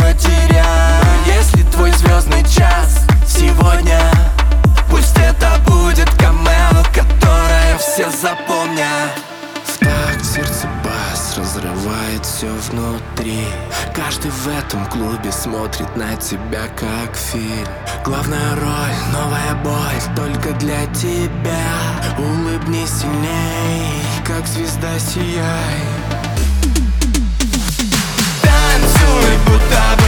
потеряй. Если твой звездный час сегодня, пусть это будет камео, которое все запомнят. В такт сердце бас разрывает все внутри. Каждый в этом клубе смотрит на тебя как фильм. Главная роль, новая боль, только для тебя. Улыбнись сильней, как звезда сияй. Танцуй, будто